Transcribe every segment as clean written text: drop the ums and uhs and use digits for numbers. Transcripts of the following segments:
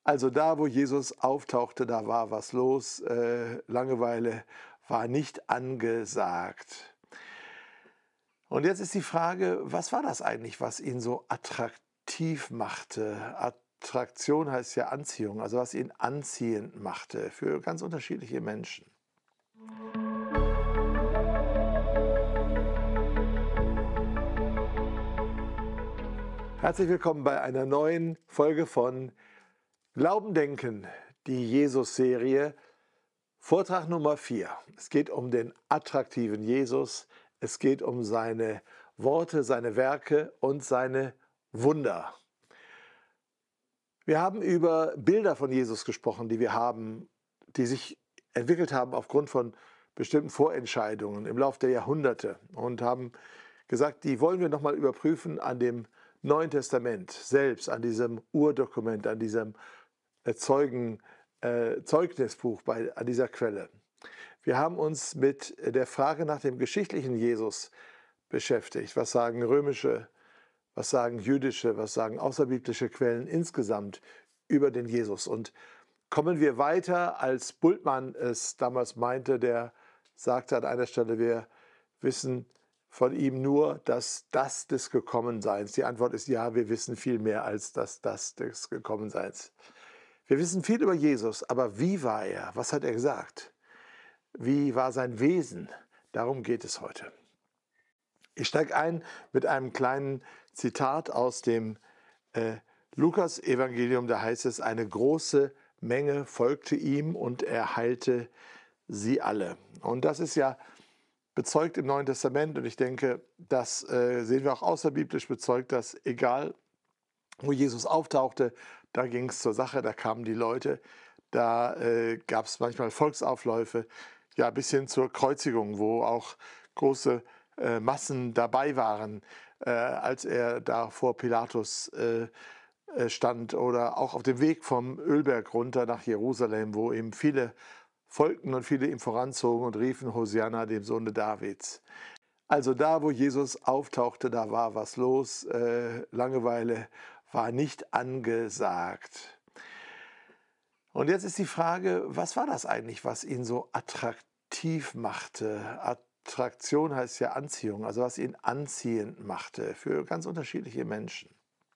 Also da, wo Jesus auftauchte, da war was los. Langeweile war nicht angesagt. Und jetzt ist die Frage, was war das eigentlich, was ihn so attraktiv machte? Attraktion heißt ja Anziehung, also was ihn anziehend machte für ganz unterschiedliche Menschen. Herzlich willkommen bei einer neuen Folge von Glauben, Denken, die Jesus-Serie, Vortrag Nummer 4. Es geht um den attraktiven Jesus, es geht um seine Worte, seine Werke und seine Wunder. Wir haben über Bilder von Jesus gesprochen, die wir haben, die sich entwickelt haben aufgrund von bestimmten Vorentscheidungen im Laufe der Jahrhunderte und haben gesagt, die wollen wir nochmal überprüfen an dem Neuen Testament selbst, an diesem Urdokument, an diesem Zeugnisbuch, an dieser Quelle. Wir haben uns mit der Frage nach dem geschichtlichen Jesus beschäftigt. Was sagen römische, was sagen jüdische, was sagen außerbiblische Quellen insgesamt über den Jesus? Und kommen wir weiter, als Bultmann es damals meinte, der sagte an einer Stelle, wir wissen von ihm nur das des Gekommenseins. Die Antwort ist ja, wir wissen viel mehr als das des Gekommenseins. Wir wissen viel über Jesus, aber wie war er? Was hat er gesagt? Wie war sein Wesen? Darum geht es heute. Ich steige ein mit einem kleinen Zitat aus dem Lukas-Evangelium. Da heißt es, eine große Menge folgte ihm und er heilte sie alle. Und das ist ja bezeugt im Neuen Testament und ich denke, das sehen wir auch außerbiblisch bezeugt, dass egal, wo Jesus auftauchte, da ging es zur Sache, da kamen die Leute, da gab es manchmal Volksaufläufe, ja bis hin zur Kreuzigung, wo auch große Massen dabei waren, als er da vor Pilatus stand oder auch auf dem Weg vom Ölberg runter nach Jerusalem, wo ihm viele folgten und viele ihm voranzogen und riefen Hosianna, dem Sohne Davids. Also da, wo Jesus auftauchte, da war was los. Langeweile war nicht angesagt. Und jetzt ist die Frage, was war das eigentlich, was ihn so attraktiv machte? Attraktion heißt ja Anziehung, also was ihn anziehend machte für ganz unterschiedliche Menschen.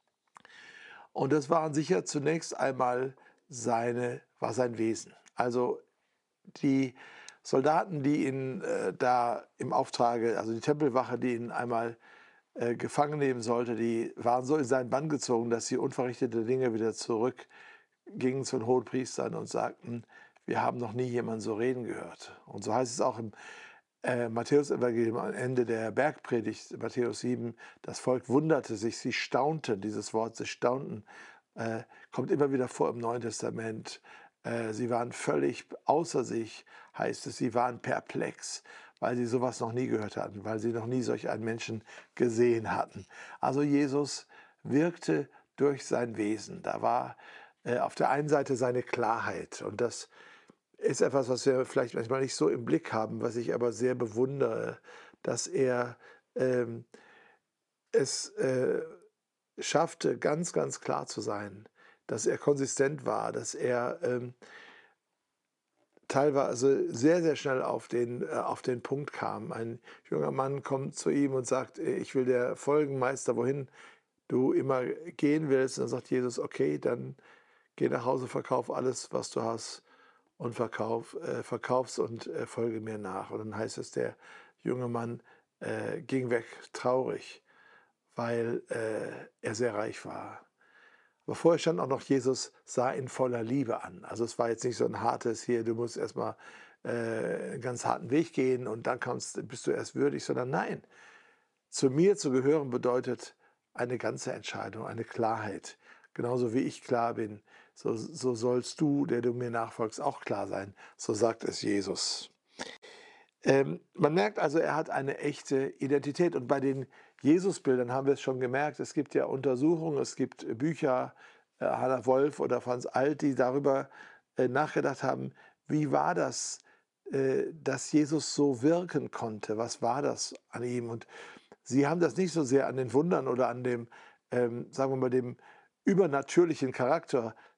Und das waren sicher zunächst einmal sein Wesen. Also die Soldaten, die ihn da im Auftrage, also die Tempelwache, die ihn einmal gefangen nehmen sollte, die waren so in seinen Bann gezogen, dass sie unverrichtete Dinge wieder zurückgingen zu den Hohenpriestern und sagten, wir haben noch nie jemanden so reden gehört. Und so heißt es auch im Matthäus-Evangelium am Ende der Bergpredigt, Matthäus 7, das Volk wunderte sich, sie staunten, dieses Wort, sie staunten, kommt immer wieder vor im Neuen Testament. Sie waren völlig außer sich, heißt es, sie waren perplex, weil sie sowas noch nie gehört hatten, weil sie noch nie solch einen Menschen gesehen hatten. Also Jesus wirkte durch sein Wesen. Da war auf der einen Seite seine Klarheit und das ist etwas, was wir vielleicht manchmal nicht so im Blick haben, was ich aber sehr bewundere, dass er es schaffte, ganz, ganz klar zu sein, dass er konsistent war, dass er teilweise sehr, sehr schnell auf den Punkt kam. Ein junger Mann kommt zu ihm und sagt, ich will dir folgen, Meister, wohin du immer gehen willst. Und dann sagt Jesus, okay, dann geh nach Hause, verkauf alles, was du hast und verkauf's und folge mir nach. Und dann heißt es, der junge Mann ging weg, traurig, weil er sehr reich war. Aber vorher stand auch noch, Jesus sah ihn voller Liebe an. Also es war jetzt nicht so ein hartes, hier, du musst erstmal einen ganz harten Weg gehen und dann bist du erst würdig, sondern nein, zu mir zu gehören bedeutet eine ganze Entscheidung, eine Klarheit. Genauso wie ich klar bin, so sollst du, der du mir nachfolgst, auch klar sein. So sagt es Jesus. Man merkt also, er hat eine echte Identität. Und bei den Jesusbildern haben wir es schon gemerkt, es gibt ja Untersuchungen, es gibt Bücher, Hannah Wolf oder Franz Alt, die darüber nachgedacht haben, wie war das, dass Jesus so wirken konnte? Was war das an ihm? Und sie haben das nicht so sehr an den Wundern oder an dem, sagen wir mal, dem übernatürlichen Charakter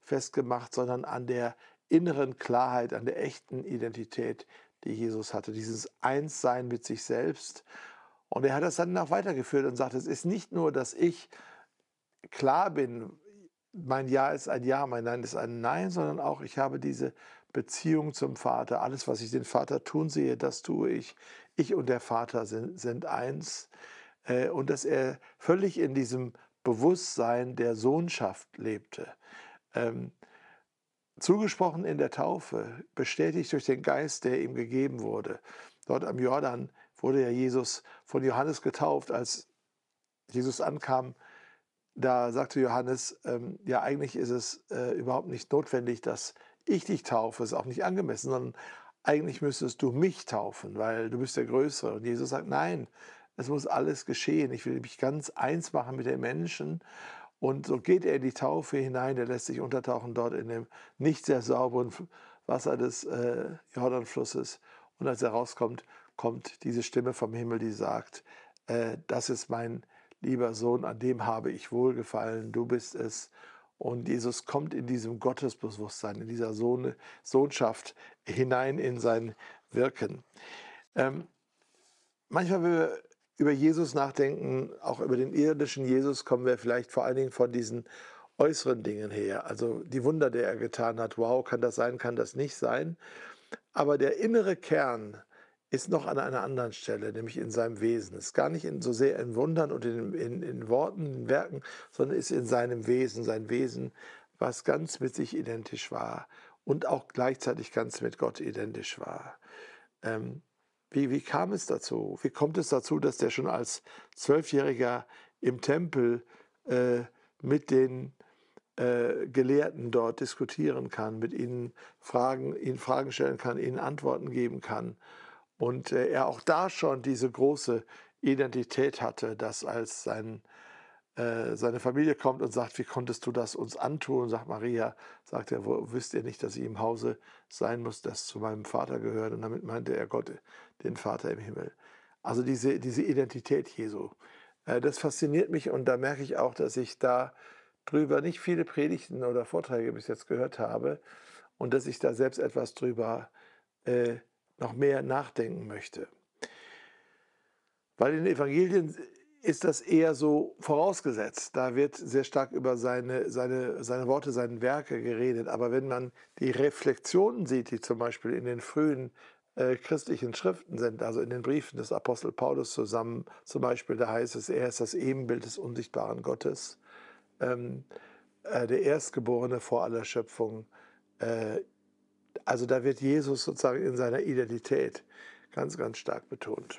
festgemacht, sondern an der inneren Klarheit, an der echten Identität, die Jesus hatte. Dieses Einssein mit sich selbst. Und er hat das dann auch weitergeführt und sagt, es ist nicht nur, dass ich klar bin, mein Ja ist ein Ja, mein Nein ist ein Nein, sondern auch ich habe diese Beziehung zum Vater. Alles, was ich den Vater tun sehe, das tue ich. Ich und der Vater sind eins. Und dass er völlig in diesem Bewusstsein der Sohnschaft lebte. Ähm, Zugesprochen in der Taufe, bestätigt durch den Geist, der ihm gegeben wurde. Dort am Jordan wurde ja Jesus von Johannes getauft. Als Jesus ankam, da sagte Johannes, ja, eigentlich ist es überhaupt nicht notwendig, dass ich dich taufe, ist auch nicht angemessen, sondern eigentlich müsstest du mich taufen, weil du bist der Größere. Und Jesus sagt, nein, es muss alles geschehen. Ich will mich ganz eins machen mit den Menschen. Und so geht er in die Taufe hinein, der lässt sich untertauchen dort in dem nicht sehr sauberen Wasser des Jordanflusses. Und als er rauskommt, kommt diese Stimme vom Himmel, die sagt, das ist mein lieber Sohn, an dem habe ich wohlgefallen, du bist es. Und Jesus kommt in diesem Gottesbewusstsein, in dieser Sohnschaft hinein in sein Wirken. Manchmal, wenn wir über Jesus nachdenken, auch über den irdischen Jesus, kommen wir vielleicht vor allen Dingen von diesen äußeren Dingen her. Also die Wunder, die er getan hat. Wow, kann das sein, kann das nicht sein? Aber der innere Kern ist noch an einer anderen Stelle, nämlich in seinem Wesen. Es ist gar nicht so sehr in Wundern und in Worten, in Werken, sondern ist in seinem Wesen, sein Wesen, was ganz mit sich identisch war und auch gleichzeitig ganz mit Gott identisch war. Wie kam es dazu? Wie kommt es dazu, dass der schon als 12-Jähriger im Tempel mit den Gelehrten dort diskutieren kann, mit ihnen Fragen stellen kann, ihnen Antworten geben kann? Und er auch da schon diese große Identität hatte, dass als seine Familie kommt und sagt, wie konntest du das uns antun? Sagt Maria, sagt er, wisst ihr nicht, dass ich im Hause sein muss, das zu meinem Vater gehört? Und damit meinte er Gott, den Vater im Himmel. Also diese Identität Jesu, das fasziniert mich und da merke ich auch, dass ich da drüber nicht viele Predigten oder Vorträge bis jetzt gehört habe und dass ich da selbst etwas drüber noch mehr nachdenken möchte. Weil in den Evangelien ist das eher so vorausgesetzt. Da wird sehr stark über seine Worte, seine Werke geredet. Aber wenn man die Reflexionen sieht, die zum Beispiel in den frühen christlichen Schriften sind, also in den Briefen des Apostel Paulus zusammen, zum Beispiel, da heißt es, er ist das Ebenbild des unsichtbaren Gottes, der Erstgeborene vor aller Schöpfung. Also da wird Jesus sozusagen in seiner Identität ganz, ganz stark betont.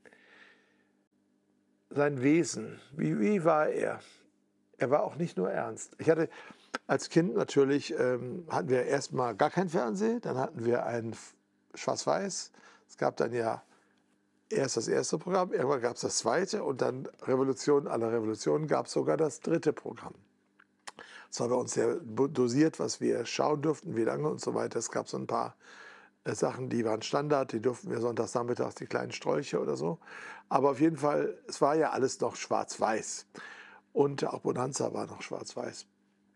Sein Wesen, wie war er? Er war auch nicht nur ernst. Ich hatte als Kind natürlich, hatten wir erstmal gar kein Fernsehen, dann hatten wir ein Schwarz-Weiß. Es gab dann ja erst das erste Programm, irgendwann gab es das zweite und dann Revolution aller Revolutionen gab es sogar das dritte Programm. Es war bei uns sehr dosiert, was wir schauen durften, wie lange und so weiter. Es gab so ein paar Sachen, die waren Standard, die durften wir sonntags nachmittags, die kleinen Strolche oder so. Aber auf jeden Fall, es war ja alles noch schwarz-weiß. Und auch Bonanza war noch schwarz-weiß.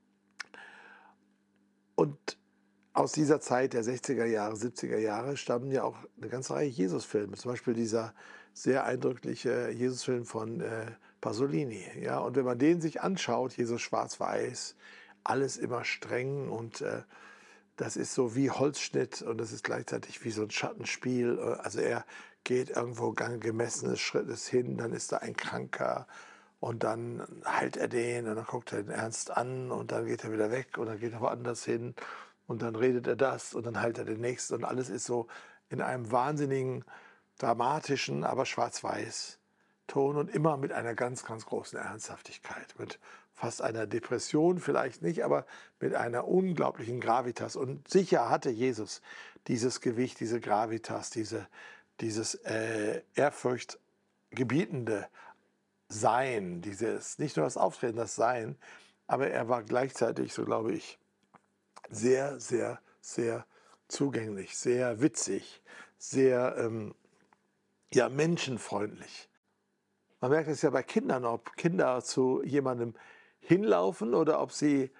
Und aus dieser Zeit der 60er Jahre, 70er Jahre stammen ja auch eine ganze Reihe Jesus-Filme. Zum Beispiel dieser sehr eindrückliche Jesus-Film von Pasolini. Ja? Und wenn man den sich anschaut, Jesus schwarz-weiß, alles immer streng und das ist so wie Holzschnitt und das ist gleichzeitig wie so ein Schattenspiel. Also er geht irgendwo gemessenes Schrittes hin, dann ist da ein Kranker und dann heilt er den und dann guckt er ihn ernst an und dann geht er wieder weg und dann geht er woanders hin und dann redet er das und dann heilt er den nächsten und alles ist so in einem wahnsinnigen, dramatischen, aber schwarz-weiß Ton und immer mit einer ganz, ganz großen Ernsthaftigkeit, mit fast einer Depression, vielleicht nicht, aber mit einer unglaublichen Gravitas. Und sicher hatte Jesus dieses Gewicht, diese Gravitas, dieses ehrfurchtgebietende Sein, dieses, nicht nur das Auftreten, das Sein, aber er war gleichzeitig, so glaube ich, sehr, sehr, sehr zugänglich, sehr witzig, sehr ja, menschenfreundlich. Man merkt es ja bei Kindern, ob Kinder zu jemandem hinlaufen oder ob sie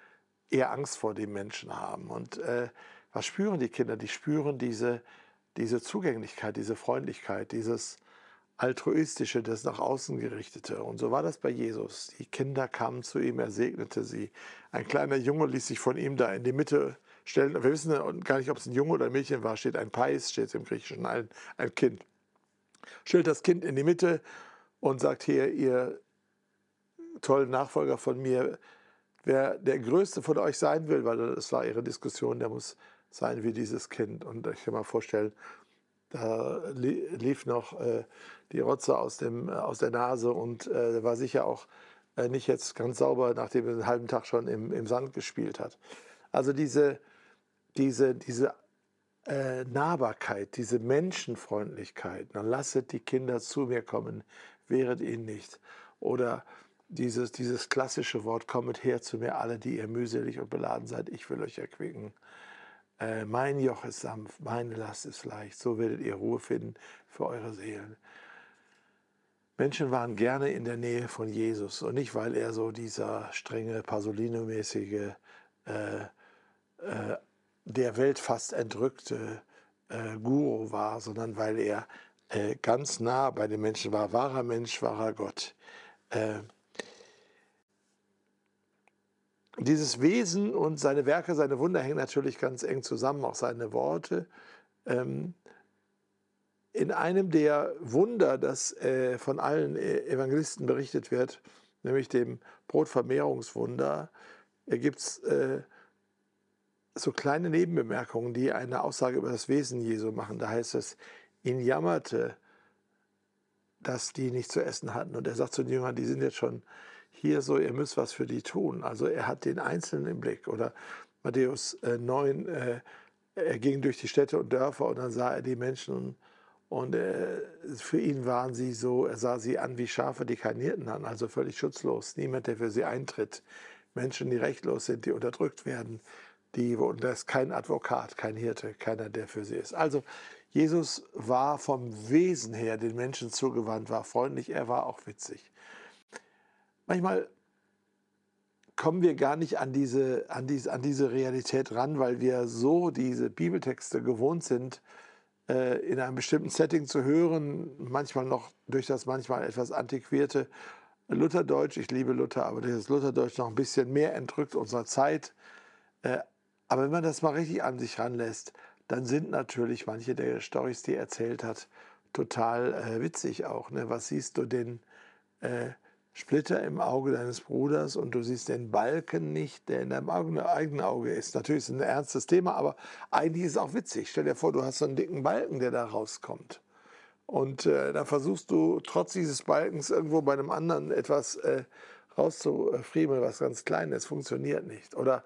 eher Angst vor dem Menschen haben. Und was spüren die Kinder? Die spüren diese Zugänglichkeit, diese Freundlichkeit, dieses Altruistische, das nach außen gerichtete. Und so war das bei Jesus. Die Kinder kamen zu ihm, er segnete sie. Ein kleiner Junge ließ sich von ihm da in die Mitte stellen. Wir wissen gar nicht, ob es ein Junge oder ein Mädchen war. Steht ein Pais, steht im Griechischen ein Kind. Stellt das Kind in die Mitte und sagt: Hier, ihr tollen Nachfolger von mir, wer der Größte von euch sein will, weil das war ihre Diskussion, der muss sein wie dieses Kind. Und ich kann mir vorstellen, da lief noch die Rotze aus der Nase und war sicher auch nicht jetzt ganz sauber, nachdem er einen halben Tag schon im Sand gespielt hat. Also diese Nahbarkeit, diese Menschenfreundlichkeit, dann lasset die Kinder zu mir kommen, wehret ihnen nicht. Oder dieses klassische Wort: Kommet her zu mir alle, die ihr mühselig und beladen seid, ich will euch erquicken. Mein Joch ist sanft, meine Last ist leicht, so werdet ihr Ruhe finden für eure Seelen. Menschen waren gerne in der Nähe von Jesus und nicht, weil er so dieser strenge, Pasolino-mäßige, der Welt fast entrückte Guru war, sondern weil er ganz nah bei den Menschen war, wahrer Mensch, wahrer Gott. Dieses Wesen und seine Werke, seine Wunder hängen natürlich ganz eng zusammen, auch seine Worte. In einem der Wunder, das von allen Evangelisten berichtet wird, nämlich dem Brotvermehrungswunder, gibt es so kleine Nebenbemerkungen, die eine Aussage über das Wesen Jesu machen. Da heißt es: ihn jammerte, dass die nichts zu essen hatten. Und er sagt zu den Jüngern: die sind jetzt schon hier so, ihr müsst was für die tun. Also er hat den Einzelnen im Blick. Oder Matthäus 9, er ging durch die Städte und Dörfer und dann sah er die Menschen und für ihn waren sie so, er sah sie an wie Schafe, die keinen Hirten haben, also völlig schutzlos. Niemand, der für sie eintritt. Menschen, die rechtlos sind, die unterdrückt werden, und da ist kein Advokat, kein Hirte, keiner, der für sie ist. Also Jesus war vom Wesen her den Menschen zugewandt, war freundlich, er war auch witzig. Manchmal kommen wir gar nicht an diese Realität ran, weil wir so diese Bibeltexte gewohnt sind, in einem bestimmten Setting zu hören, manchmal noch durch das manchmal etwas antiquierte Lutherdeutsch. Ich liebe Luther, aber das Lutherdeutsch noch ein bisschen mehr entrückt unserer Zeit. Aber wenn man das mal richtig an sich ranlässt, dann sind natürlich manche der Storys, die er erzählt hat, total witzig auch. Ne? Was siehst du, den Splitter im Auge deines Bruders und du siehst den Balken nicht, der in deinem eigenen Auge ist. Natürlich ist es ein ernstes Thema, aber eigentlich ist es auch witzig. Stell dir vor, du hast so einen dicken Balken, der da rauskommt. Und dann versuchst du trotz dieses Balkens irgendwo bei einem anderen etwas rauszufriemeln, was ganz Kleines. Funktioniert nicht. Oder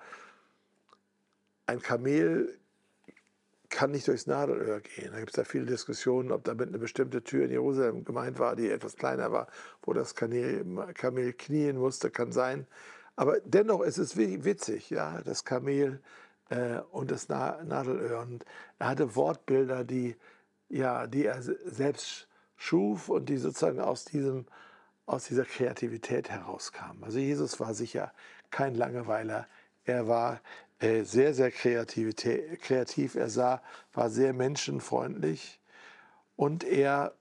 ein Kamel kann nicht durchs Nadelöhr gehen. Da gibt es ja viele Diskussionen, ob damit eine bestimmte Tür in Jerusalem gemeint war, die etwas kleiner war, wo das Kamel knien musste, kann sein. Aber dennoch ist es witzig, ja, das Kamel und das Nadelöhr. Und er hatte Wortbilder, die er selbst schuf und die sozusagen aus dieser Kreativität herauskamen. Also Jesus war sicher kein Langeweiler. Er war sehr, sehr kreativ. Er war sehr menschenfreundlich und er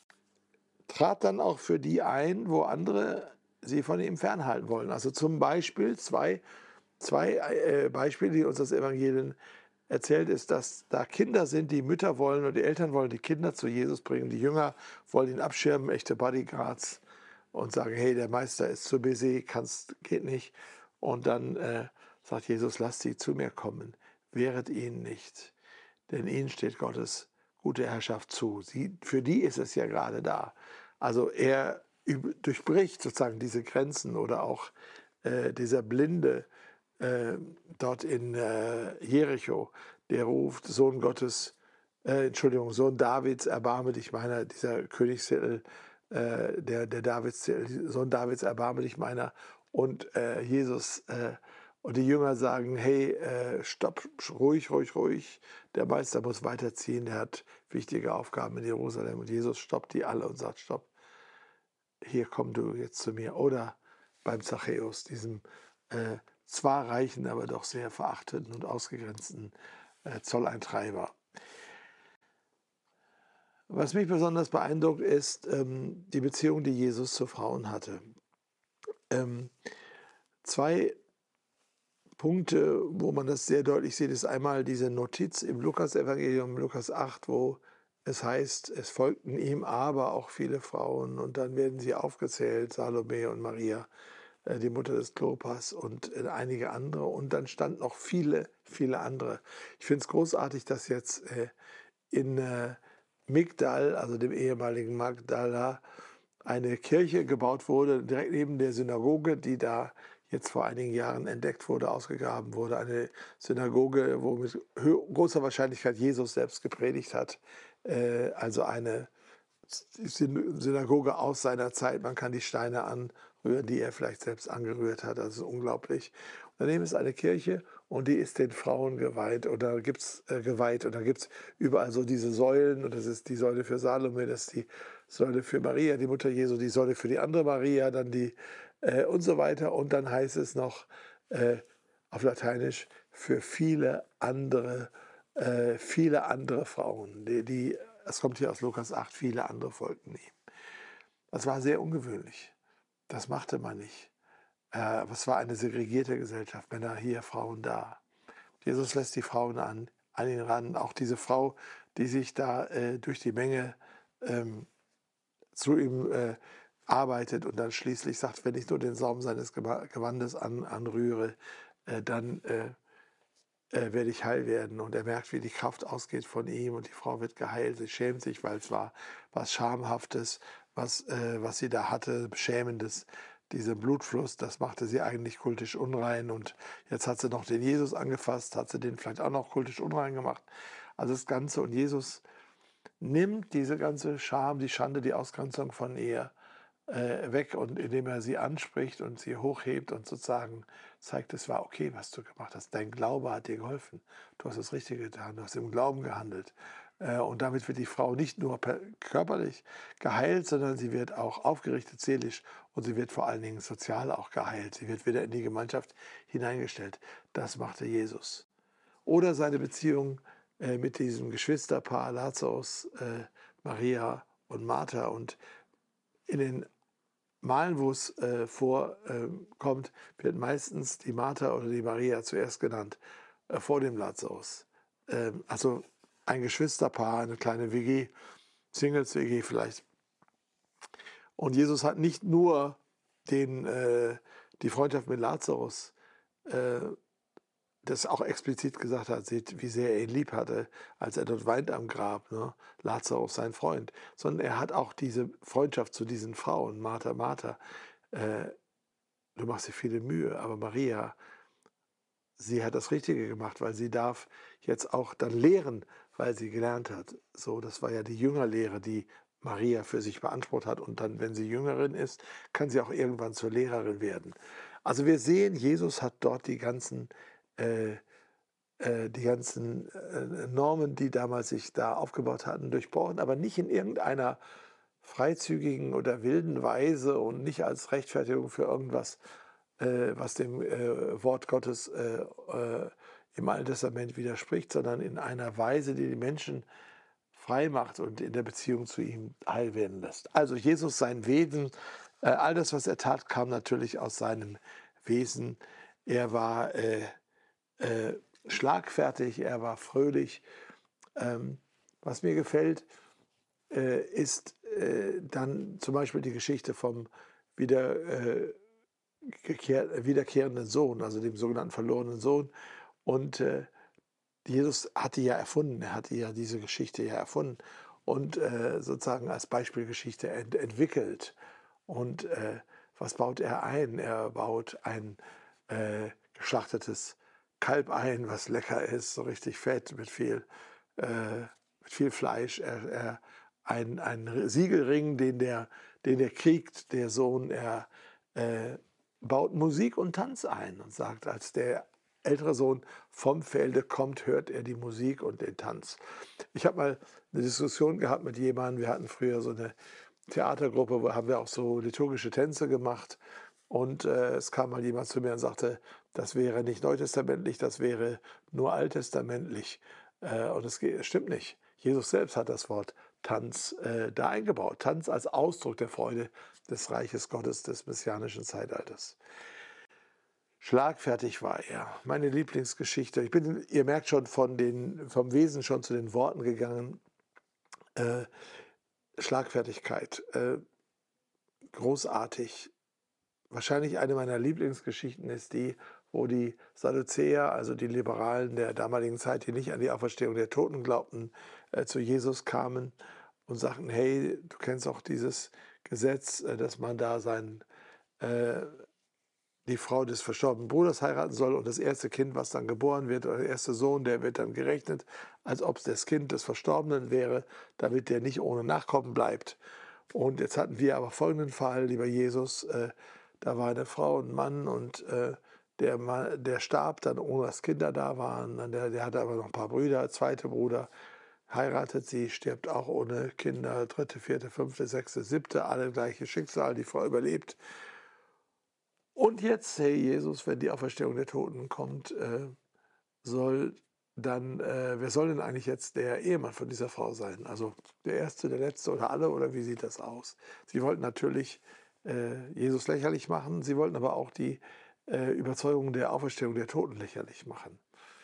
trat dann auch für die ein, wo andere sie von ihm fernhalten wollen. Also zum Beispiel zwei Beispiele, die uns das Evangelium erzählt, ist, dass da Kinder sind, die Mütter wollen und die Eltern wollen die Kinder zu Jesus bringen. Die Jünger wollen ihn abschirmen, echte Bodyguards, und sagen: hey, der Meister ist zu busy, geht nicht. Und dann sagt Jesus: lasst sie zu mir kommen, wehret ihnen nicht, denn ihnen steht Gottes gute Herrschaft zu. Für die ist es ja gerade da. Also er durchbricht sozusagen diese Grenzen. Oder auch dieser Blinde dort in Jericho, der ruft: Sohn Davids, erbarme dich meiner, dieser Königstitel, der Davidstitel, Sohn Davids, erbarme dich meiner. Und Jesus und die Jünger sagen: hey, stopp, ruhig, der Meister muss weiterziehen, der hat wichtige Aufgaben in Jerusalem. Und Jesus stoppt die alle und sagt: stopp, hier komm du jetzt zu mir. Oder beim Zachäus, diesem zwar reichen, aber doch sehr verachteten und ausgegrenzten Zolleintreiber. Was mich besonders beeindruckt, ist die Beziehung, die Jesus zu Frauen hatte. Zwei Punkte, wo man das sehr deutlich sieht, ist einmal diese Notiz im Lukas-Evangelium, Lukas 8, wo es heißt, es folgten ihm aber auch viele Frauen und dann werden sie aufgezählt, Salome und Maria, die Mutter des Klopas und einige andere und dann stand noch viele, viele andere. Ich finde es großartig, dass jetzt in Migdal, also dem ehemaligen Magdala, eine Kirche gebaut wurde, direkt neben der Synagoge, die da jetzt vor einigen Jahren entdeckt wurde, ausgegraben wurde. Eine Synagoge, wo mit großer Wahrscheinlichkeit Jesus selbst gepredigt hat. Also eine Synagoge aus seiner Zeit. Man kann die Steine anrühren, die er vielleicht selbst angerührt hat. Das ist unglaublich. Und daneben ist eine Kirche und die ist den Frauen geweiht. Und da gibt es überall so diese Säulen. Und das ist die Säule für Salome, das ist die Säule für Maria, die Mutter Jesu, die Säule für die andere Maria, dann die und so weiter. Und dann heißt es noch auf Lateinisch für viele andere Frauen. Es kommt hier aus Lukas 8, viele andere folgten ihm. Das war sehr ungewöhnlich. Das machte man nicht. Es war eine segregierte Gesellschaft, Männer hier, Frauen da. Jesus lässt die Frauen an ihn ran. Auch diese Frau, die sich da durch die Menge zu ihm arbeitet und dann schließlich sagt, wenn ich nur den Saum seines Gewandes anrühre, dann werde ich heil werden. Und er merkt, wie die Kraft ausgeht von ihm und die Frau wird geheilt. Sie schämt sich, weil es war was Schamhaftes, was sie da hatte, Beschämendes. Dieser Blutfluss, das machte sie eigentlich kultisch unrein und jetzt hat sie noch den Jesus angefasst, hat sie den vielleicht auch noch kultisch unrein gemacht. Also das Ganze und Jesus nimmt diese ganze Scham, die Schande, die Ausgrenzung von ihr weg und indem er sie anspricht und sie hochhebt und sozusagen zeigt, es war okay, was du gemacht hast. Dein Glaube hat dir geholfen. Du hast das Richtige getan, du hast im Glauben gehandelt. Und damit wird die Frau nicht nur körperlich geheilt, sondern sie wird auch aufgerichtet seelisch und sie wird vor allen Dingen sozial auch geheilt. Sie wird wieder in die Gemeinschaft hineingestellt. Das machte Jesus. Oder seine Beziehung mit diesem Geschwisterpaar Lazarus, Maria und Martha. Und in den Malen, wo es vorkommt, wird meistens die Martha oder die Maria zuerst genannt, vor dem Lazarus. Also ein Geschwisterpaar, eine kleine WG, Singles-WG vielleicht. Und Jesus hat nicht nur die Freundschaft mit Lazarus, das auch explizit gesagt hat, seht, wie sehr er ihn lieb hatte, als er dort weint am Grab, ne? Lazarus, sein Freund, sondern er hat auch diese Freundschaft zu diesen Frauen, Martha, Martha, du machst dir viele Mühe, aber Maria, sie hat das Richtige gemacht, weil sie darf jetzt auch dann lehren, weil sie gelernt hat. So, das war ja die Jüngerlehre, die Maria für sich beansprucht hat und dann, wenn sie Jüngerin ist, kann sie auch irgendwann zur Lehrerin werden. Also wir sehen, Jesus hat dort die ganzen Normen, die damals sich da aufgebaut hatten, durchbrochen, aber nicht in irgendeiner freizügigen oder wilden Weise und nicht als Rechtfertigung für irgendwas, was dem Wort Gottes im Alten Testament widerspricht, sondern in einer Weise, die die Menschen frei macht und in der Beziehung zu ihm heil werden lässt. Also Jesus, sein Wesen, all das, was er tat, kam natürlich aus seinem Wesen. Er war schlagfertig, er war fröhlich. Was mir gefällt, ist dann zum Beispiel die Geschichte vom wiederkehrenden Sohn, also dem sogenannten verlorenen Sohn. Und Jesus hat die ja erfunden, er hatte ja diese Geschichte ja erfunden und sozusagen als Beispielgeschichte entwickelt. Und was baut er ein? Er baut ein geschlachtetes Kalb ein, was lecker ist, so richtig fett, mit viel Fleisch. Ein Siegelring, den der kriegt, der Sohn. Er baut Musik und Tanz ein und sagt, als der ältere Sohn vom Felde kommt, hört er die Musik und den Tanz. Ich habe mal eine Diskussion gehabt mit jemandem, wir hatten früher so eine Theatergruppe, wo haben wir auch so liturgische Tänze gemacht Und es kam mal jemand zu mir und sagte, das wäre nicht neutestamentlich, das wäre nur alttestamentlich. Und es stimmt nicht. Jesus selbst hat das Wort Tanz da eingebaut. Tanz als Ausdruck der Freude des Reiches Gottes, des messianischen Zeitalters. Schlagfertig war er. Meine Lieblingsgeschichte. Ihr merkt schon, vom Wesen schon zu den Worten gegangen. Schlagfertigkeit. Großartig. Wahrscheinlich eine meiner Lieblingsgeschichten ist die, wo die Sadduzäer, also die Liberalen der damaligen Zeit, die nicht an die Auferstehung der Toten glaubten, zu Jesus kamen und sagten, hey, du kennst auch dieses Gesetz, dass man da die Frau des verstorbenen Bruders heiraten soll und das erste Kind, was dann geboren wird, oder der erste Sohn, der wird dann gerechnet, als ob es das Kind des Verstorbenen wäre, damit der nicht ohne Nachkommen bleibt. Und jetzt hatten wir aber folgenden Fall, lieber Jesus, da war eine Frau und ein Mann und der starb dann, ohne dass Kinder da waren. Der hatte aber noch ein paar Brüder, zweite Bruder heiratet sie, stirbt auch ohne Kinder, dritte, vierte, fünfte, sechste, siebte, alle gleiche Schicksal, die Frau überlebt. Und jetzt, hey Jesus, wenn die Auferstehung der Toten kommt, wer soll denn eigentlich jetzt der Ehemann von dieser Frau sein? Also der Erste, der Letzte oder alle, oder wie sieht das aus? Sie wollten natürlich Jesus lächerlich machen, sie wollten aber auch die Überzeugung der Auferstehung der Toten lächerlich machen.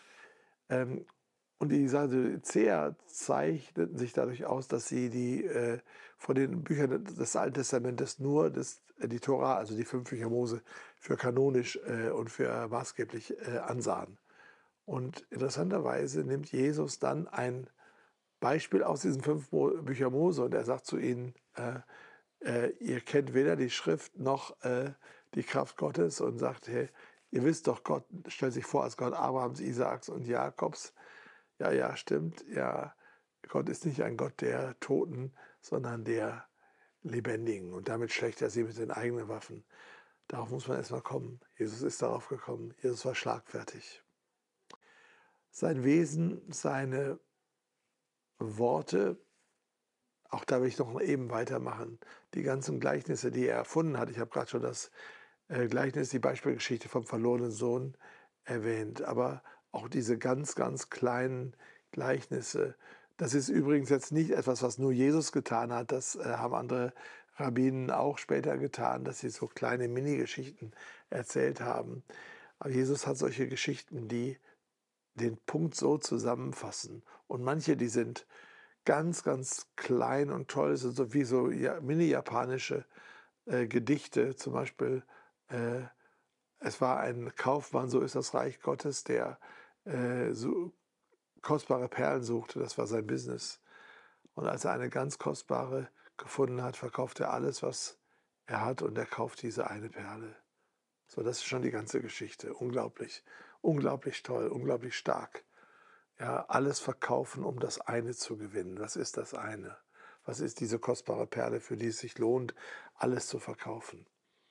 Und die Sadduzäer zeichneten sich dadurch aus, dass sie von den Büchern des Alten Testamentes nur die Tora, also die 5 Bücher Mose, für kanonisch und für maßgeblich ansahen. Und interessanterweise nimmt Jesus dann ein Beispiel aus diesen 5 Bücher Mose und er sagt zu ihnen, ihr kennt weder die Schrift noch die Kraft Gottes und sagt, hey, ihr wisst doch, Gott stellt sich vor als Gott Abrahams, Isaaks und Jakobs. Ja, ja, stimmt. Ja, Gott ist nicht ein Gott der Toten, sondern der Lebendigen. Und damit schlägt er sie mit den eigenen Waffen. Darauf muss man erstmal kommen. Jesus ist darauf gekommen. Jesus war schlagfertig. Sein Wesen, seine Worte, auch da will ich noch eben weitermachen. Die ganzen Gleichnisse, die er erfunden hat. Ich habe gerade schon das Gleichnis, die Beispielgeschichte vom verlorenen Sohn erwähnt. Aber auch diese ganz, ganz kleinen Gleichnisse. Das ist übrigens jetzt nicht etwas, was nur Jesus getan hat. Das haben andere Rabbinen auch später getan, dass sie so kleine Mini-Geschichten erzählt haben. Aber Jesus hat solche Geschichten, die den Punkt so zusammenfassen. Und manche, die sind ganz, ganz klein und toll, sind so wie so mini-japanische Gedichte. Zum Beispiel, es war ein Kaufmann, so ist das Reich Gottes, der so kostbare Perlen suchte, das war sein Business. Und als er eine ganz kostbare gefunden hat, verkauft er alles, was er hat und er kauft diese eine Perle. So, das ist schon die ganze Geschichte. Unglaublich, unglaublich toll, unglaublich stark. Ja, alles verkaufen, um das eine zu gewinnen. Was ist das eine? Was ist diese kostbare Perle, für die es sich lohnt, alles zu verkaufen?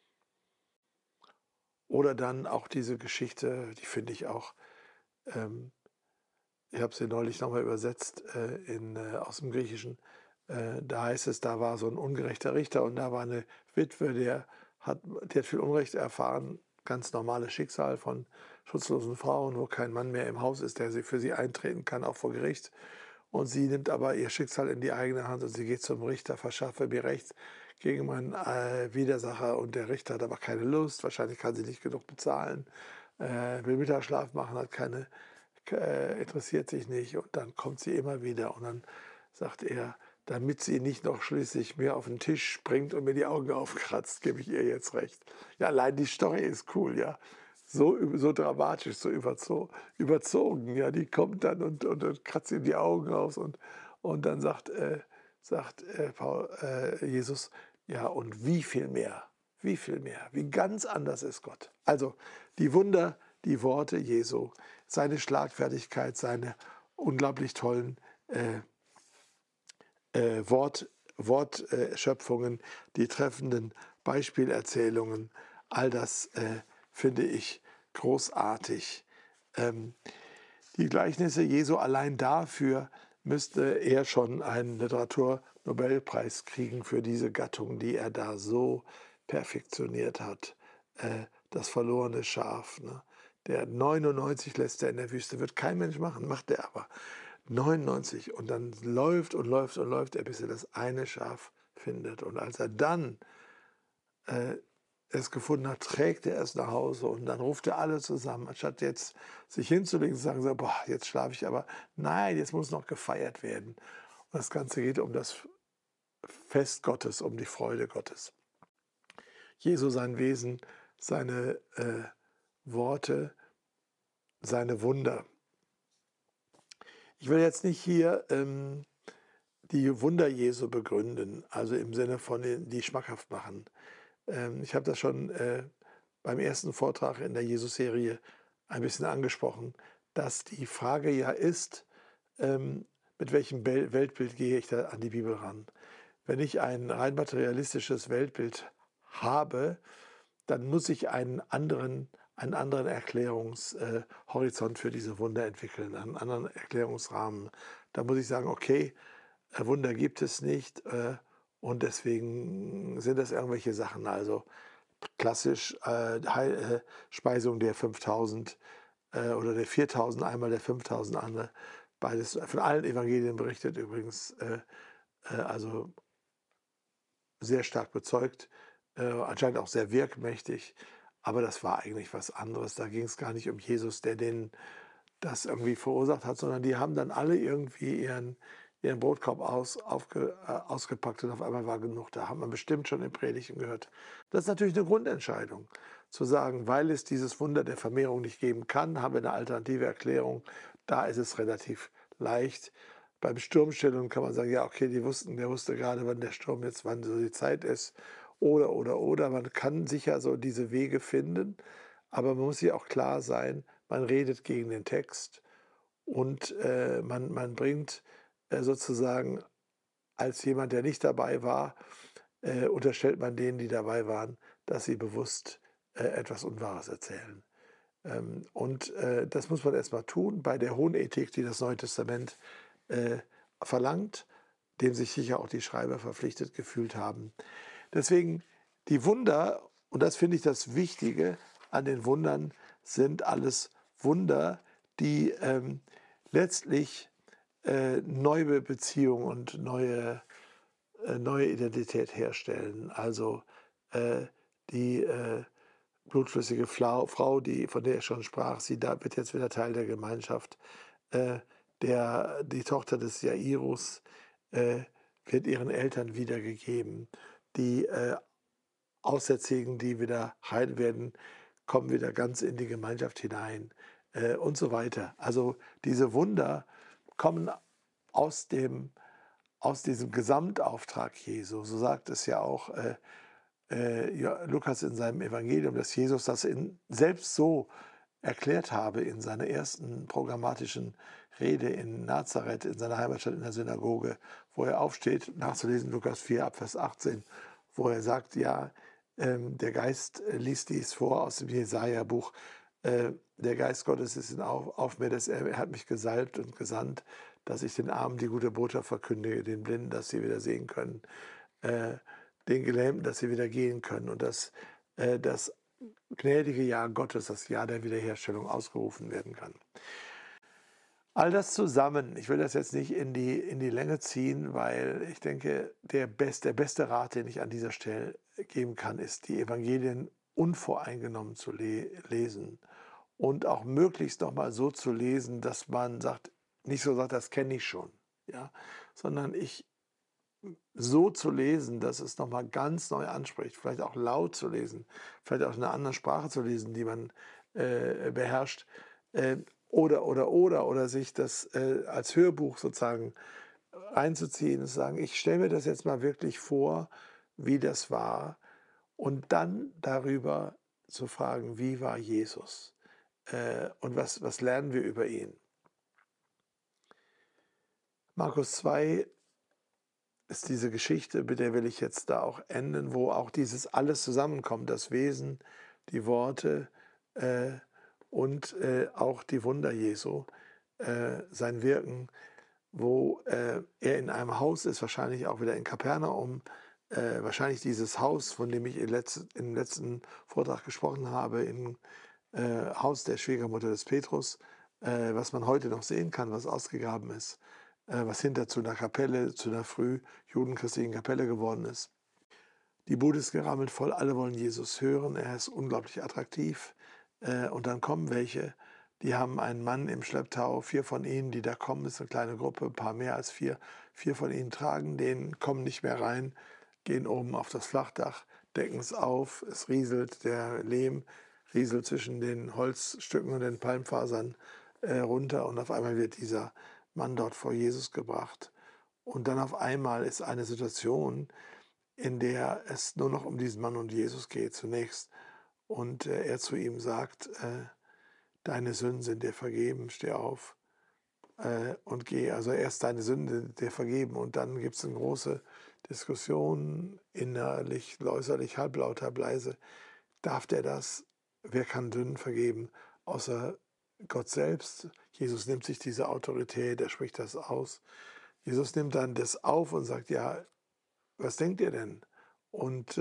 Oder dann auch diese Geschichte, die finde ich auch, ich habe sie neulich nochmal übersetzt aus dem Griechischen. Da heißt es, da war so ein ungerechter Richter und da war eine Witwe, die hat viel Unrecht erfahren, ganz normales Schicksal von schutzlosen Frauen, wo kein Mann mehr im Haus ist, der für sie eintreten kann, auch vor Gericht. Und sie nimmt aber ihr Schicksal in die eigene Hand und sie geht zum Richter, verschaffe mir Recht gegen meinen Widersacher. Und der Richter hat aber keine Lust, wahrscheinlich kann sie nicht genug bezahlen, will Mittagsschlaf machen, interessiert sich nicht. Und dann kommt sie immer wieder und dann sagt er, damit sie nicht noch schließlich mir auf den Tisch springt und mir die Augen aufkratzt, gebe ich ihr jetzt recht. Ja, allein die Story ist cool, ja. So dramatisch, so überzogen, ja. Die kommt dann und kratzt ihm die Augen aus und dann sagt Jesus, ja, und wie viel mehr, wie ganz anders ist Gott. Also die Wunder, die Worte Jesu, seine Schlagfertigkeit, seine unglaublich tollen Wortschöpfungen, die treffenden Beispielerzählungen, all das finde ich großartig. Die Gleichnisse Jesu, allein dafür müsste er schon einen Literaturnobelpreis kriegen für diese Gattung, die er da so perfektioniert hat. das verlorene Schaf. Ne? Der 99 lässt er in der Wüste, wird kein Mensch machen, macht er aber. 99 und dann läuft und läuft und läuft er, bis er das eine Schaf findet. Und als er dann es gefunden hat, trägt er es nach Hause und dann ruft er alle zusammen, anstatt jetzt sich hinzulegen und zu sagen, so, boah, jetzt schlafe ich aber. Nein, jetzt muss noch gefeiert werden. Und das Ganze geht um das Fest Gottes, um die Freude Gottes. Jesu, sein Wesen, seine Worte, seine Wunder. Ich will jetzt nicht hier die Wunder Jesu begründen, also im Sinne von die schmackhaft machen. Ich habe das schon beim ersten Vortrag in der Jesus-Serie ein bisschen angesprochen, dass die Frage ja ist, mit welchem Weltbild gehe ich da an die Bibel ran. Wenn ich ein rein materialistisches Weltbild habe, dann muss ich einen anderen Erklärungshorizont für diese Wunder entwickeln, einen anderen Erklärungsrahmen. Da muss ich sagen, okay, Wunder gibt es nicht und deswegen sind das irgendwelche Sachen. Also klassisch Speisung der 5000 oder der 4000, einmal der 5000, andere. Beides von allen Evangelien berichtet übrigens, also sehr stark bezeugt, anscheinend auch sehr wirkmächtig. Aber das war eigentlich was anderes. Da ging es gar nicht um Jesus, der denen das irgendwie verursacht hat, sondern die haben dann alle irgendwie ihren Brotkorb ausgepackt und auf einmal war genug. Da haben wir bestimmt schon in Predigten gehört. Das ist natürlich eine Grundentscheidung, zu sagen, weil es dieses Wunder der Vermehrung nicht geben kann, haben wir eine alternative Erklärung. Da ist es relativ leicht. Beim Sturmstillung kann man sagen, ja, okay, der wusste gerade, wann so die Zeit ist. Oder. Man kann sicher so diese Wege finden, aber man muss sich auch klar sein, man redet gegen den Text und man bringt sozusagen als jemand, der nicht dabei war, unterstellt man denen, die dabei waren, dass sie bewusst etwas Unwahres erzählen. Und das muss man erstmal tun bei der hohen Ethik, die das Neue Testament verlangt, dem sich sicher auch die Schreiber verpflichtet gefühlt haben. Deswegen die Wunder, und das finde ich das Wichtige an den Wundern, sind alles Wunder, die letztlich neue Beziehungen und neue Identität herstellen. Also die blutflüssige Frau, von der ich schon sprach, wird jetzt wieder Teil der Gemeinschaft. Die Tochter des Jairus wird ihren Eltern wiedergegeben. Die Aussätzigen, die wieder heil werden, kommen wieder ganz in die Gemeinschaft hinein und so weiter. Also diese Wunder kommen aus diesem Gesamtauftrag Jesu. So sagt es ja auch Lukas in seinem Evangelium, dass Jesus das selbst so erklärt habe in seiner ersten programmatischen Rede in Nazareth, in seiner Heimatstadt in der Synagoge, wo er aufsteht, nachzulesen, Lukas 4 ab Vers 18, wo er sagt, ja, der Geist liest dies vor aus dem Jesaja-Buch, der Geist Gottes ist auf mir, er hat mich gesalbt und gesandt, dass ich den Armen die gute Botschaft verkündige, den Blinden, dass sie wieder sehen können, den Gelähmten, dass sie wieder gehen können und dass das gnädige Jahr Gottes, das Jahr der Wiederherstellung, ausgerufen werden kann. All das zusammen, ich will das jetzt nicht in die Länge ziehen, weil ich denke, der beste Rat, den ich an dieser Stelle geben kann, ist, die Evangelien unvoreingenommen zu lesen und auch möglichst nochmal so zu lesen, dass man nicht so sagt, das kenne ich schon, ja, sondern so zu lesen, dass es nochmal ganz neu anspricht, vielleicht auch laut zu lesen, vielleicht auch in einer anderen Sprache zu lesen, die man beherrscht, oder sich das als Hörbuch sozusagen reinzuziehen und zu sagen, ich stelle mir das jetzt mal wirklich vor, wie das war und dann darüber zu fragen, wie war Jesus und was lernen wir über ihn. Markus 2 ist diese Geschichte, mit der will ich jetzt da auch enden, wo auch dieses alles zusammenkommt, das Wesen, die Worte und auch die Wunder Jesu, sein Wirken, wo er in einem Haus ist, wahrscheinlich auch wieder in Kapernaum, wahrscheinlich dieses Haus, von dem ich im letzten Vortrag gesprochen habe, im Haus der Schwiegermutter des Petrus, was man heute noch sehen kann, was ausgegraben ist, was hinter zu einer Kapelle, zu einer früh judenchristlichen Kapelle geworden ist. Die Bude ist gerammelt voll, alle wollen Jesus hören, er ist unglaublich attraktiv. Und dann kommen welche, die haben einen Mann im Schlepptau, 4 von ihnen, die da kommen, ist eine kleine Gruppe, ein paar mehr als 4. 4 von ihnen tragen den, kommen nicht mehr rein, gehen oben auf das Flachdach, decken es auf, es rieselt, der Lehm rieselt zwischen den Holzstücken und den Palmfasern runter und auf einmal wird dieser Mann dort vor Jesus gebracht. Und dann auf einmal ist eine Situation, in der es nur noch um diesen Mann und Jesus geht zunächst. Und er zu ihm sagt, deine Sünden sind dir vergeben, steh auf und geh. Also erst deine Sünden dir vergeben und dann gibt es eine große Diskussion, innerlich, äußerlich, halblaut, halbleise. Darf der das? Wer kann Sünden vergeben? Außer Gott selbst. Jesus nimmt sich diese Autorität, er spricht das aus. Jesus nimmt dann das auf und sagt, ja, was denkt ihr denn? Und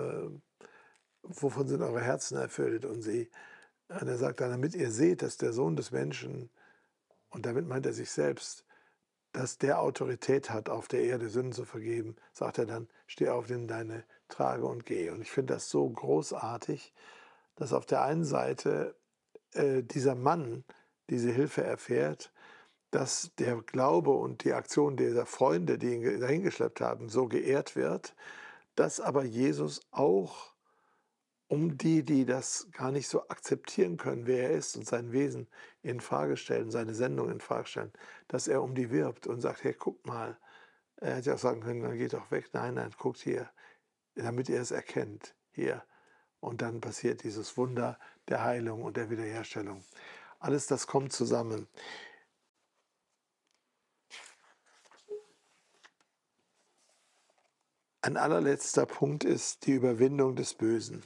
wovon sind eure Herzen erfüllt? Und er sagt dann, damit ihr seht, dass der Sohn des Menschen, und damit meint er sich selbst, dass der Autorität hat, auf der Erde Sünden zu vergeben, sagt er dann, steh auf, nimm deine Trage und geh. Und ich finde das so großartig, dass auf der einen Seite dieser Mann diese Hilfe erfährt, dass der Glaube und die Aktion dieser Freunde, die ihn dahingeschleppt haben, so geehrt wird, dass aber Jesus auch um die das gar nicht so akzeptieren können, wer er ist und sein Wesen in Frage stellen, seine Sendung in Frage stellen, dass er um die wirbt und sagt, hey, guck mal, er hätte auch sagen können, dann geht doch weg, nein, nein, guckt hier, damit ihr es erkennt, hier. Und dann passiert dieses Wunder der Heilung und der Wiederherstellung. Alles das kommt zusammen. Ein allerletzter Punkt ist die Überwindung des Bösen.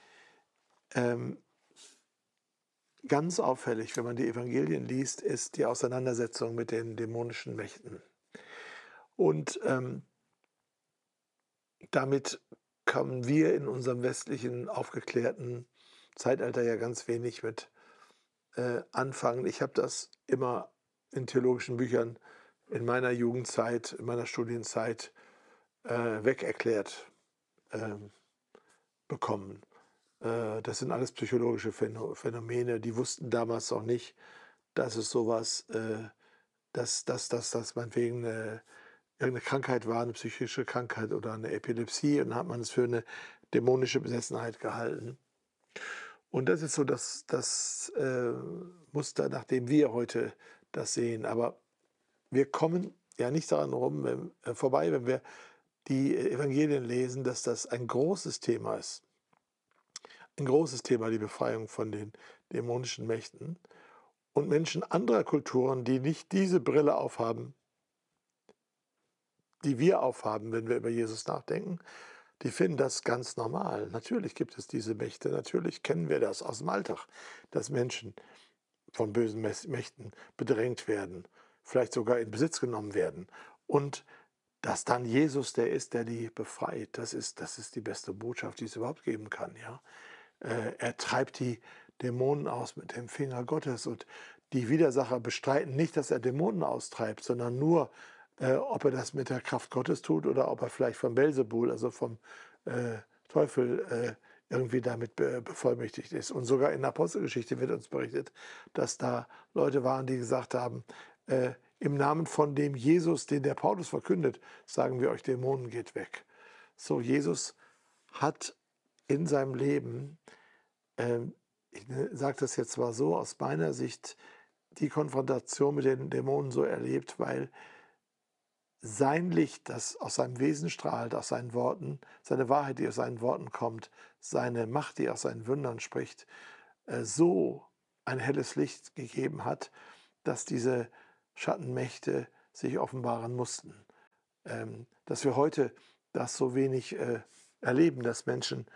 Ganz auffällig, wenn man die Evangelien liest, ist die Auseinandersetzung mit den dämonischen Mächten. Und damit kommen wir in unserem westlichen, aufgeklärten Zeitalter ja ganz wenig mit anfangen. Ich habe das immer in theologischen Büchern in meiner Jugendzeit, in meiner Studienzeit weg erklärt bekommen. Das sind alles psychologische Phänomene, die wussten damals noch nicht, dass es sowas, dass meinetwegen irgendeine Krankheit war, eine psychische Krankheit oder eine Epilepsie, und dann hat man es für eine dämonische Besessenheit gehalten. Und das ist so das Muster, nach dem wir heute das sehen. Aber wir kommen ja nicht daran vorbei, wenn wir die Evangelien lesen, dass das ein großes Thema ist. Ein großes Thema, die Befreiung von den dämonischen Mächten. Und Menschen anderer Kulturen, die nicht diese Brille aufhaben, die wir aufhaben, wenn wir über Jesus nachdenken, die finden das ganz normal. Natürlich gibt es diese Mächte, natürlich kennen wir das aus dem Alltag, dass Menschen von bösen Mächten bedrängt werden, vielleicht sogar in Besitz genommen werden. Und dass dann Jesus der ist, der die befreit, das ist die beste Botschaft, die es überhaupt geben kann. Ja? Er treibt die Dämonen aus mit dem Finger Gottes, und die Widersacher bestreiten nicht, dass er Dämonen austreibt, sondern nur, ob er das mit der Kraft Gottes tut oder ob er vielleicht vom Belzebul, also vom Teufel, irgendwie damit bevollmächtigt ist. Und sogar in der Apostelgeschichte wird uns berichtet, dass da Leute waren, die gesagt haben, im Namen von dem Jesus, den der Paulus verkündet, sagen wir euch, Dämonen, geht weg. So, Jesus hat in seinem Leben, ich sage das jetzt zwar so, aus meiner Sicht die Konfrontation mit den Dämonen so erlebt, weil sein Licht, das aus seinem Wesen strahlt, aus seinen Worten, seine Wahrheit, die aus seinen Worten kommt, seine Macht, die aus seinen Wundern spricht, so ein helles Licht gegeben hat, dass diese Schattenmächte sich offenbaren mussten. Dass wir heute das so wenig erleben, dass Menschen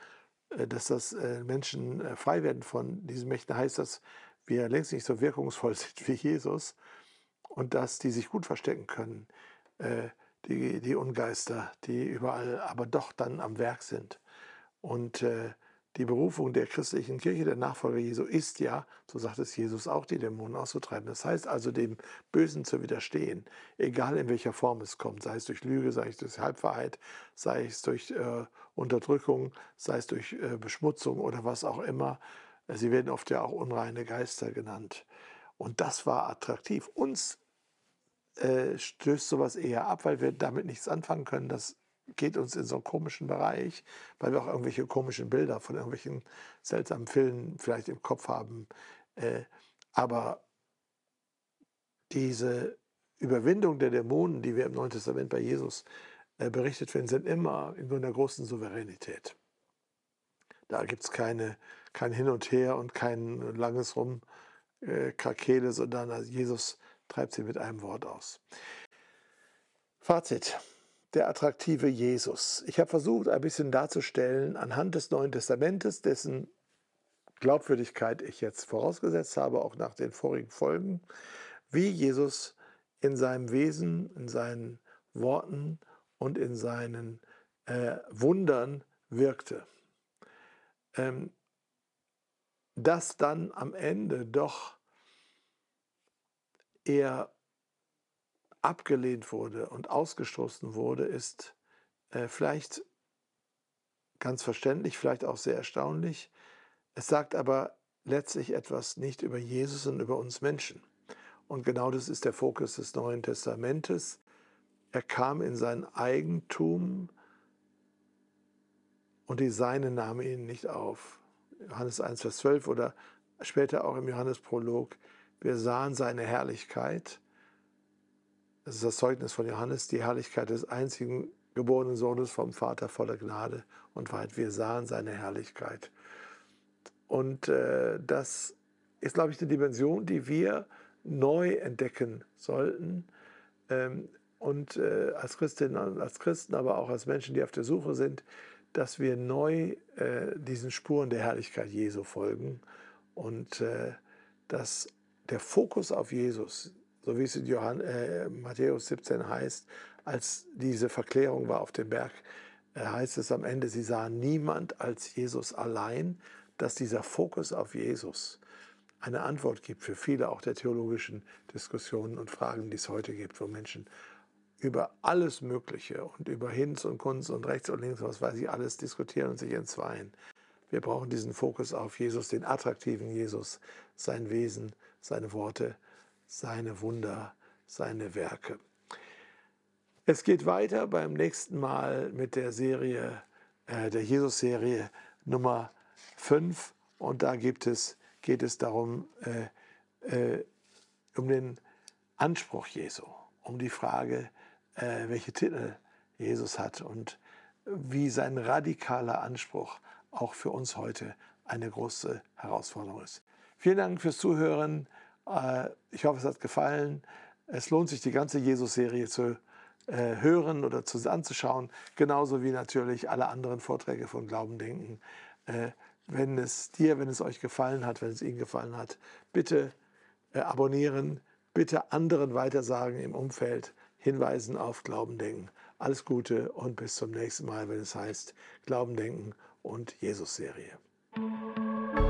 frei werden von diesen Mächten, heißt, dass wir längst nicht so wirkungsvoll sind wie Jesus und dass die sich gut verstecken können. die Ungeister, die überall aber doch dann am Werk sind. Und die Berufung der christlichen Kirche, der Nachfolger Jesu, ist ja, so sagt es Jesus auch, die Dämonen auszutreiben. Das heißt also, dem Bösen zu widerstehen, egal in welcher Form es kommt, sei es durch Lüge, sei es durch Halbwahrheit, sei es durch Unterdrückung, sei es durch Beschmutzung oder was auch immer. Sie werden oft ja auch unreine Geister genannt. Und das war attraktiv. Uns stößt sowas eher ab, weil wir damit nichts anfangen können. Das geht uns in so einen komischen Bereich, weil wir auch irgendwelche komischen Bilder von irgendwelchen seltsamen Filmen vielleicht im Kopf haben. Aber diese Überwindung der Dämonen, die wir im Neuen Testament bei Jesus berichtet werden, sind immer in so einer großen Souveränität. Da gibt es kein Hin und Her und kein langes Rumkrakele, sondern also Jesus treibt sie mit einem Wort aus. Fazit: Der attraktive Jesus. Ich habe versucht, ein bisschen darzustellen, anhand des Neuen Testamentes, dessen Glaubwürdigkeit ich jetzt vorausgesetzt habe, auch nach den vorigen Folgen, wie Jesus in seinem Wesen, in seinen Worten und in seinen Wundern wirkte. Dass dann am Ende doch er abgelehnt wurde und ausgestoßen wurde, ist vielleicht ganz verständlich, vielleicht auch sehr erstaunlich. Es sagt aber letztlich etwas nicht über Jesus, sondern über uns Menschen. Und genau das ist der Fokus des Neuen Testamentes. Er kam in sein Eigentum und die Seine nahmen ihn nicht auf. Johannes 1, Vers 12 oder später auch im Johannesprolog. Wir sahen seine Herrlichkeit. Das ist das Zeugnis von Johannes, die Herrlichkeit des einzigen geborenen Sohnes vom Vater voller Gnade und Wahrheit. Wir sahen seine Herrlichkeit. Und das ist, glaube ich, eine Dimension, die wir neu entdecken sollten. Und als Christinnen und als Christen, aber auch als Menschen, die auf der Suche sind, dass wir neu diesen Spuren der Herrlichkeit Jesu folgen und dass der Fokus auf Jesus, so wie es in Matthäus 17 heißt, als diese Verklärung war auf dem Berg, heißt es am Ende, sie sahen niemand als Jesus allein, dass dieser Fokus auf Jesus eine Antwort gibt für viele auch der theologischen Diskussionen und Fragen, die es heute gibt, wo Menschen über alles Mögliche und über Hinz und Kunz und rechts und links, was weiß ich, alles diskutieren und sich entzweien. Wir brauchen diesen Fokus auf Jesus, den attraktiven Jesus, sein Wesen, seine Worte, seine Wunder, seine Werke. Es geht weiter beim nächsten Mal mit der Serie, der Jesus-Serie Nummer 5. Und da geht es darum, um den Anspruch Jesu, um die Frage, welche Titel Jesus hat und wie sein radikaler Anspruch auch für uns heute eine große Herausforderung ist. Vielen Dank fürs Zuhören. Ich hoffe, es hat gefallen. Es lohnt sich, die ganze Jesus-Serie zu hören oder anzuschauen, genauso wie natürlich alle anderen Vorträge von Glauben denken. Wenn es euch gefallen hat, wenn es Ihnen gefallen hat, bitte abonnieren, bitte anderen weitersagen im Umfeld, hinweisen auf Glauben denken. Alles Gute und bis zum nächsten Mal, wenn es heißt Glauben denken und Jesus-Serie.